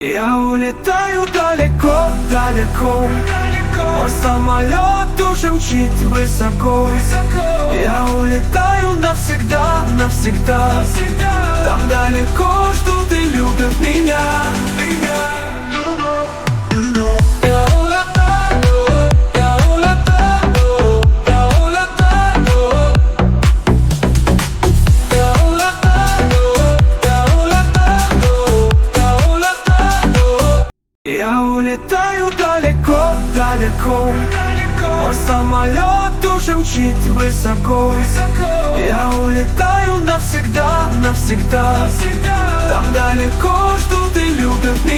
Я улетаю далеко, далеко, мой самолет уже мчит высоко. Я улетаю навсегда, навсегда, там далеко ждут и любят меня. Я улетаю далеко, далеко, мой самолет уже мчит высоко. Я улетаю навсегда, навсегда, там далеко ждут и любят меня.